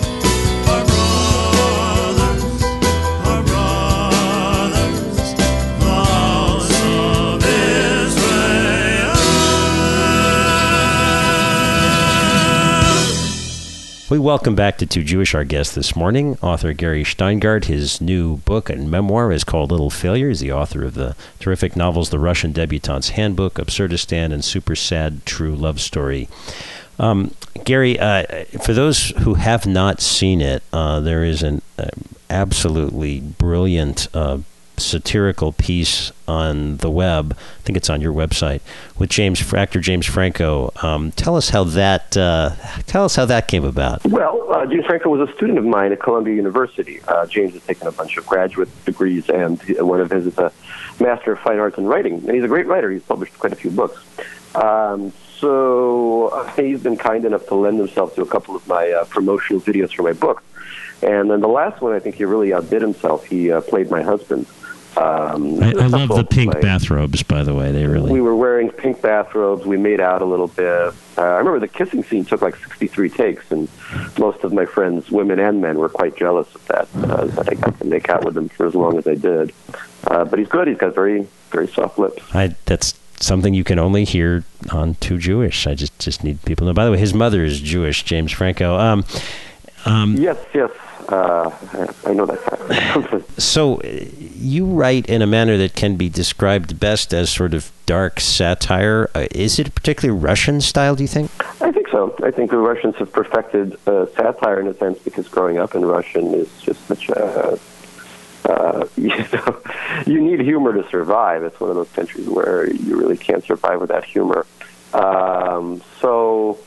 We welcome back to Two Jewish, our guest this morning, author Gary Shteyngart. His new book and memoir is called Little Failure. He's the author of the terrific novels The Russian Debutante's Handbook, Absurdistan, and Super Sad True Love Story. Um, Gary, uh, for those who have not seen it, uh, there is an uh, absolutely brilliant uh, satirical piece on the web. I think it's on your website with James, actor James Franco. Um, tell us how that uh, tell us how that came about. Well, uh, James Franco was a student of mine at Columbia University. Uh, James has taken a bunch of graduate degrees, and one of his is a Master of Fine Arts in Writing. And he's a great writer. He's published quite a few books. Um, so uh, he's been kind enough to lend himself to a couple of my uh, promotional videos for my book. And then the last one, I think he really outdid himself. He uh, played my husband. Um, I, I love the pink play. bathrobes, by the way. They really. We were wearing pink bathrobes. We made out a little bit. Uh, I remember the kissing scene took like sixty-three takes, and most of my friends, women and men, were quite jealous of that. Uh, that I got to make out with him for as long as I did. Uh, but he's good. He's got very, very soft lips. I, that's something you can only hear on Two Jewish. I just, just need people to know. By the way, his mother is Jewish, James Franco. Um, um, yes, yes. Uh, I know that fact. So you write in a manner that can be described best as sort of dark satire. Uh, is it particularly Russian style, do you think? I think so. I think the Russians have perfected uh, satire in a sense because growing up in Russian is just such a... Uh, you know, you need humor to survive. It's one of those countries where you really can't survive without humor. Um, so...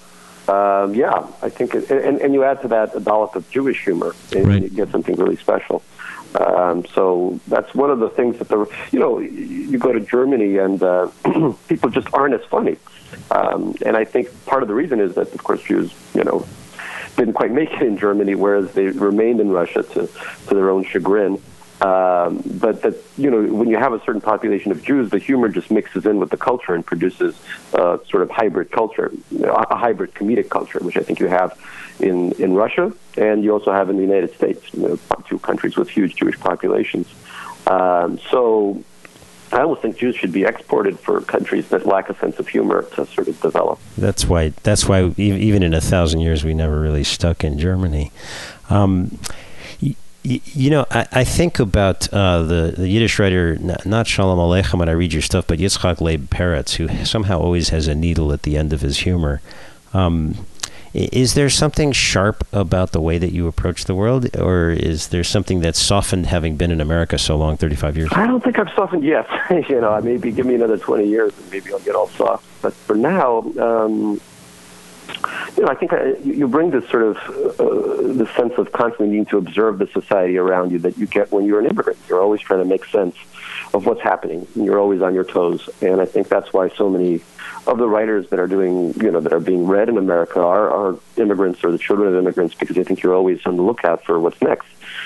um, yeah, I think, it, and, and you add to that a dollop of Jewish humor, and Right. you get something really special. Um, so that's one of the things that the you know you go to Germany and uh, people just aren't as funny, um, and I think part of the reason is that of course Jews you know didn't quite make it in Germany, whereas they remained in Russia to to their own chagrin. Um, but that you know when you have a certain population of Jews, the humor just mixes in with the culture and produces uh, sort of hybrid culture, you know, a hybrid comedic culture, which I think you have in, in Russia, and you also have in the United States, you know, two countries with huge Jewish populations. Um, so I almost think Jews should be exported for countries that lack a sense of humor to sort of develop. That's why. That's why e- even in a thousand years, we never really stuck in Germany. Um, y- y- you know, I, I think about uh, the, the Yiddish writer, not, not Shalom Aleichem when I read your stuff, but Yitzchak Leib Peretz, who somehow always has a needle at the end of his humor. Um, Is there something sharp about the way that you approach the world, or is there something that's softened having been in America so long, thirty-five years? I don't think I've softened yet. you know, maybe give me another twenty years and maybe I'll get all soft. But for now, um, you know, I think I, you bring this sort of uh, the sense of constantly needing to observe the society around you that you get when you're an immigrant. You're always trying to make sense of what's happening. You're always on your toes, and I think that's why so many of the writers that are doing, you know, that are being read in America are, are immigrants or the children of immigrants, because I think you're always on the lookout for what's next.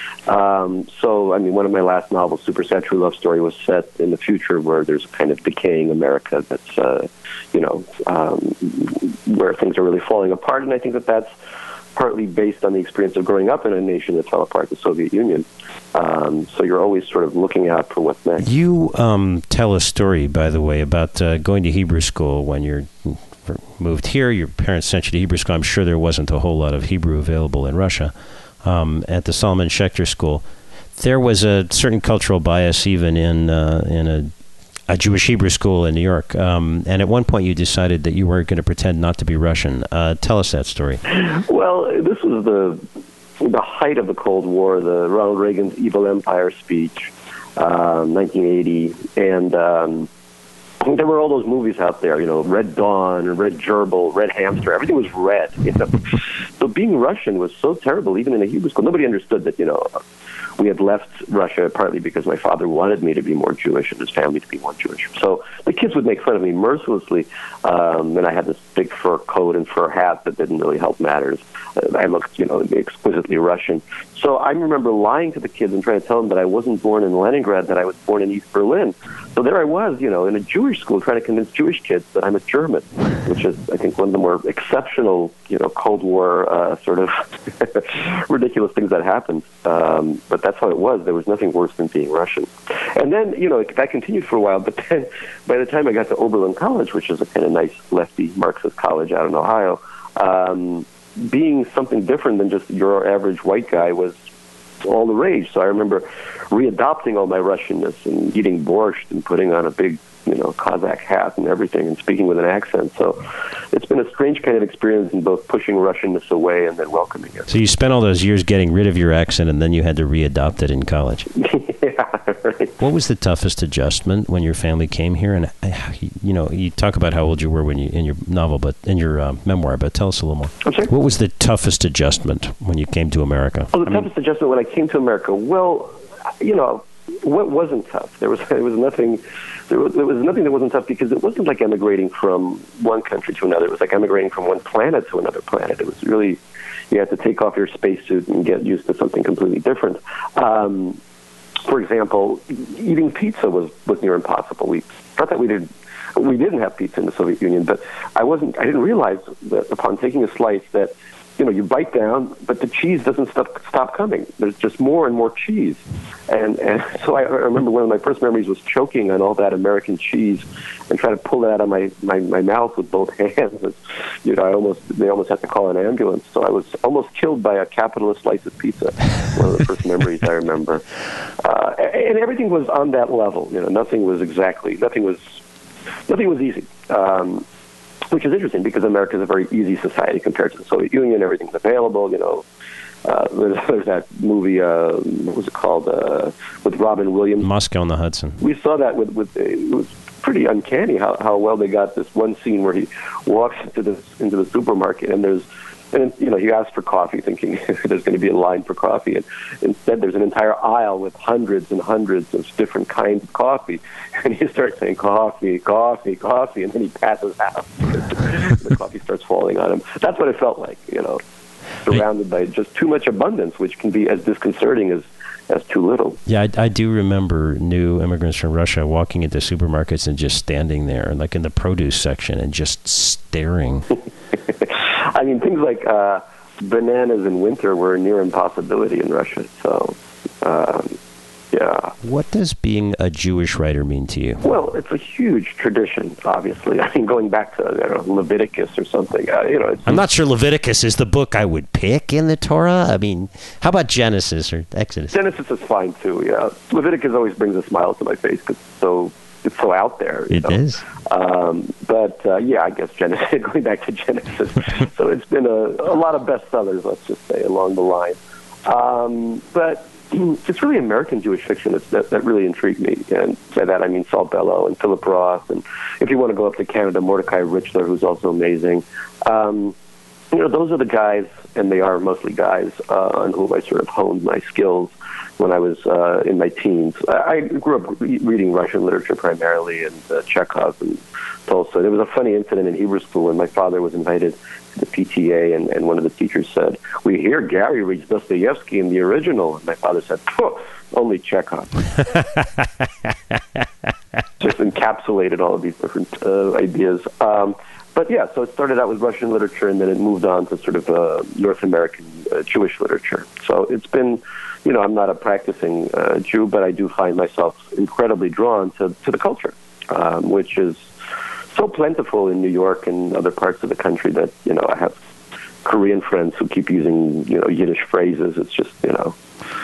Um, so, I mean, one of my last novels, Super Sad True Love Story, was set in the future where there's a kind of decaying America that's, uh, you know, um, where things are really falling apart. And I think that that's partly based on the experience of growing up in a nation that fell apart, the Soviet Union. Um, so you're always sort of looking out for what's next. You um, tell a story, by the way, about uh, going to Hebrew school when you're moved here. Your parents sent you to Hebrew school. I'm sure there wasn't a whole lot of Hebrew available in Russia. Um, at the Solomon Schechter School, there was a certain cultural bias even in uh, in a, a Jewish Hebrew school in New York. Um, and at one point, you decided that you weren't going to pretend not to be Russian. Uh, tell us that story. Well, this was the the height of the Cold War, the Ronald Reagan's Evil Empire speech, um, nineteen eighty, and um, there were all those movies out there, you know, Red Dawn, Red Gerbil, Red Hamster. Everything was red. You know? So being Russian was so terrible, even in a Hebrew school. Nobody understood that, you know, we had left Russia partly because my father wanted me to be more Jewish and his family to be more Jewish. So the kids would make fun of me mercilessly, um, and I had this big fur coat and fur hat that didn't really help matters. Uh, I looked, you know, exquisitely Russian. So I remember lying to the kids and trying to tell them that I wasn't born in Leningrad, that I was born in East Berlin. So there I was, you know, in a Jewish school trying to convince Jewish kids that I'm a German, which is, I think, one of the more exceptional, you know, Cold War uh, sort of ridiculous things that happened. Um, but that's how it was. There was nothing worse than being Russian. And then, you know, that continued for a while. But then by the time I got to Oberlin College, which is a kind of nice lefty Marxist college out in Ohio, um, being something different than just your average white guy was all the rage. So I remember readopting all my Russianness and eating borscht and putting on a big, you know, Kazakh hat and everything and speaking with an accent. So it's been a strange kind of experience in both pushing Russianness away and then welcoming it. So you spent all those years getting rid of your accent, and then you had to readopt it in college. Yeah, right. What was the toughest adjustment when your family came here? And uh, you know, you talk about how old you were when you in your novel, but in your uh, memoir. But tell us a little more. I'm sorry? What was the toughest adjustment when you came to America? Oh, the I toughest mean, adjustment when I came to America. Well, you know, what wasn't tough? There was there was nothing. There was, there was nothing that wasn't tough because it wasn't like emigrating from one country to another. It was like emigrating from one planet to another planet. It was really, you had to take off your spacesuit and get used to something completely different. Um, for example, eating pizza was, was near impossible. We not that we did we didn't have pizza in the Soviet Union, but I wasn't. I didn't realize that upon taking a slice that, you know, you bite down, but the cheese doesn't stop stop coming. There's just more and more cheese, and and so I, I remember one of my first memories was choking on all that American cheese and trying to pull it out of my, my, my mouth with both hands. And, you know, I almost they almost had to call an ambulance. So I was almost killed by a capitalist slice of pizza. One of the first memories I remember, uh, and everything was on that level. You know, nothing was exactly nothing was nothing was easy. Um, Which is interesting because America is a very easy society compared to the Soviet Union. Everything's available, you know. Uh, there's, there's that movie, uh, what was it called, uh, with Robin Williams? Moscow on the Hudson. We saw that with, with it was pretty uncanny how, how well they got this one scene where he walks into the into the supermarket and there's and you know he asks for coffee thinking there's going to be a line for coffee, and instead there's an entire aisle with hundreds and hundreds of different kinds of coffee, and he starts saying coffee, coffee, coffee, and then he passes out. The coffee starts falling on him. That's what it felt like, you know, surrounded by just too much abundance, which can be as disconcerting as as too little. Yeah, I, I do remember new immigrants from Russia walking into supermarkets and just standing there, like in the produce section, and just staring. I mean, things like uh, bananas in winter were a near impossibility in Russia. So, um, yeah. What does being a Jewish writer mean to you? Well, it's a huge tradition, obviously. I mean, going back to I don't know, Leviticus or something. Uh, you know, it's, I'm not sure Leviticus is the book I would pick in the Torah. I mean, how about Genesis or Exodus? Genesis is fine too. Yeah, Leviticus always brings a smile to my face because it's so it's so out there. It know? is. Um, but uh, yeah, I guess Genesis. Going back to Genesis, so it's been a, a lot of bestsellers, let's just say, along the line. Um, but it's really American Jewish fiction that's, that, that really intrigued me. And by that I mean Saul Bellow and Philip Roth. And if you want to go up to Canada, Mordecai Richler, who's also amazing. Um, you know, those are the guys, and they are mostly guys, uh, on whom I sort of honed my skills when I was uh, in my teens. I grew up re- reading Russian literature primarily, and uh, Chekhov and Tolstoy. There was a funny incident in Hebrew school when my father was invited to the P T A, and, and one of the teachers said, "We hear Gary reads Dostoevsky in the original." And my father said, "Only Chekhov." Just encapsulated all of these different uh, ideas. Um, but yeah, so it started out with Russian literature, and then it moved on to sort of uh, North American uh, Jewish literature. So it's been, you know, I'm not a practicing uh, Jew, but I do find myself incredibly drawn to, to the culture, um, which is so plentiful in New York and other parts of the country that, you know, I have Korean friends who keep using, you know, Yiddish phrases. It's just, you know,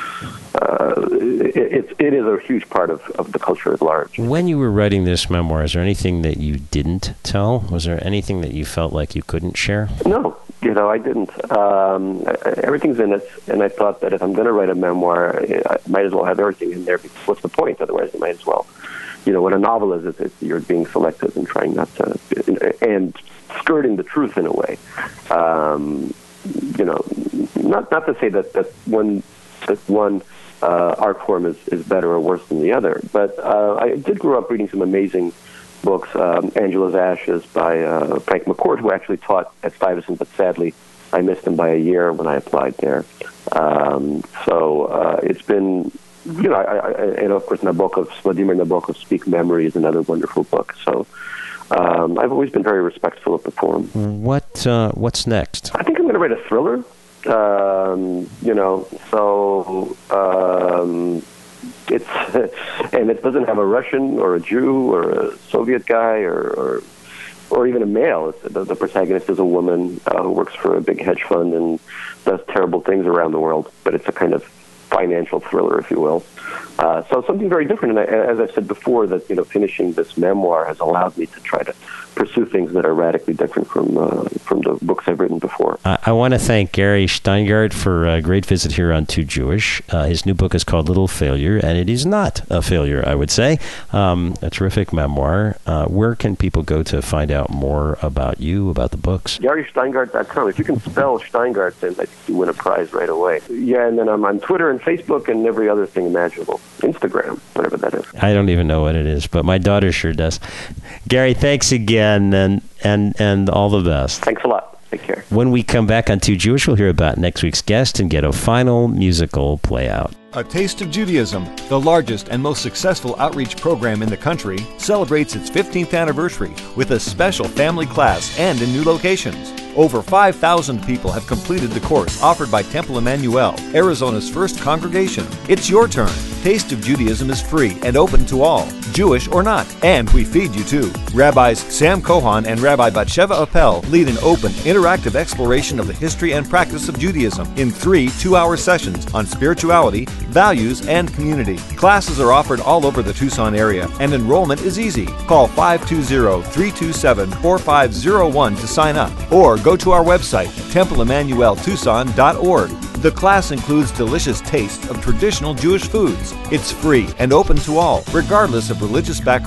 uh, it, it, it is a huge part of, of the culture at large. When you were writing this memoir, is there anything that you didn't tell? Was there anything that you felt like you couldn't share? No, you know, I didn't. Um, everything's in it, and I thought that if I'm going to write a memoir, I might as well have everything in there, because what's the point? Otherwise, I might as well. You know, what a novel is, is it's, you're being selective and trying not to, and skirting the truth in a way. Um, you know, not not to say that, that one that one uh, art form is, is better or worse than the other, but uh, I did grow up reading some amazing books. Um, Angela's Ashes by uh, Frank McCourt, who actually taught at Stuyvesant, but sadly I missed him by a year when I applied there. Um, so uh, it's been, you know, I, I, and of course Nabokov, Vladimir Nabokov, Speak Memory is another wonderful book. So um, I've always been very respectful of the form. What uh, What's next? I think I'm going to write a thriller. Um, you know, so um, it's and it doesn't have a Russian or a Jew or a Soviet guy or or, or even a male. It's, the, the protagonist is a woman uh, who works for a big hedge fund and does terrible things around the world. But it's a kind of financial thriller, if you will. Uh, so something very different. And I, as I've said before, that, you know, finishing this memoir has allowed me to try to pursue things that are radically different from uh, from the books I've written before. I, I want to thank Gary Shteyngart for a great visit here on Too Jewish. Uh, his new book is called Little Failure, and it is not a failure, I would say. Um, a terrific memoir. Uh, where can people go to find out more about you, about the books? Gary Shteyngart dot com. If you can spell Shteyngart, then I think you win a prize right away. Yeah, and then I'm on Twitter and Facebook and every other thing imaginable. Instagram, whatever that is. I don't even know what it is, but my daughter sure does. Gary, thanks again, and and and all the best. Thanks a lot. Take care. When we come back on Too Jewish, we'll hear about next week's guest and get a final musical play out. A Taste of Judaism, the largest and most successful outreach program in the country, celebrates its fifteenth anniversary with a special family class and in new locations. Over five thousand people have completed the course offered by Temple Emmanuel, Arizona's first congregation. It's your turn. Taste of Judaism is free and open to all, Jewish or not, and we feed you too. Rabbis Sam Kohan and Rabbi Batsheva Appel lead an open, interactive exploration of the history and practice of Judaism in three two-hour sessions on spirituality, values, and community. Classes are offered all over the Tucson area, and enrollment is easy. Call five two zero, three two seven, four five zero one to sign up, or go to our website, temple emmanuel tucson dot org. The class includes delicious tastes of traditional Jewish foods. It's free and open to all, regardless of religious background.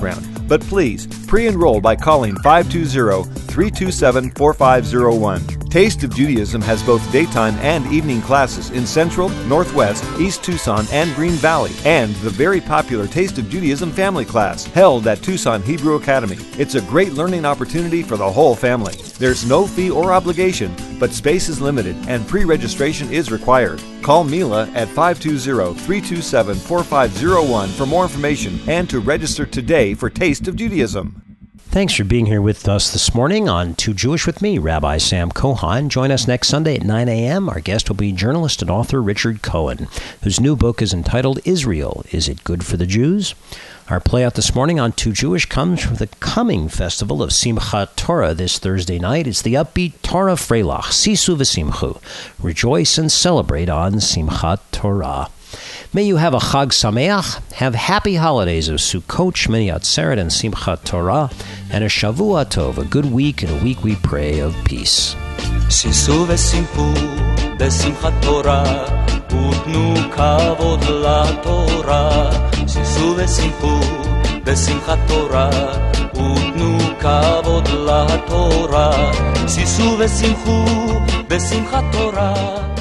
But please, pre-enroll by calling five two zero, three two seven, four five zero one. Taste of Judaism has both daytime and evening classes in Central, Northwest, East Tucson, and Green Valley, and the very popular Taste of Judaism family class held at Tucson Hebrew Academy. It's a great learning opportunity for the whole family. There's no fee or obligation, but space is limited and pre-registration is required. Call Mila at five two zero, three two seven, four five zero one for more information and to register today for Taste of Judaism. Thanks for being here with us this morning on Too Jewish with me, Rabbi Sam Kohan. Join us next Sunday at nine a.m. Our guest will be journalist and author Richard Cohen, whose new book is entitled Israel, Is It Good for the Jews? Our play out this morning on Too Jewish comes from the coming festival of Simchat Torah this Thursday night. It's the upbeat Torah Freilach, Sisu v'Simchu. Rejoice and celebrate on Simchat Torah. May you have a Chag Sameach, have happy holidays of Sukkot, Shmini Atzeret, and Simchat Torah, and a Shavua Tov, a good week, and a week we pray of peace. Sisu v'simchu b'simchat Torah, utnu kavod laTorah. Sisu v'simchu b'simchat Torah, utnu kavod laTorah. Sisu v'simchu b'simchat Torah.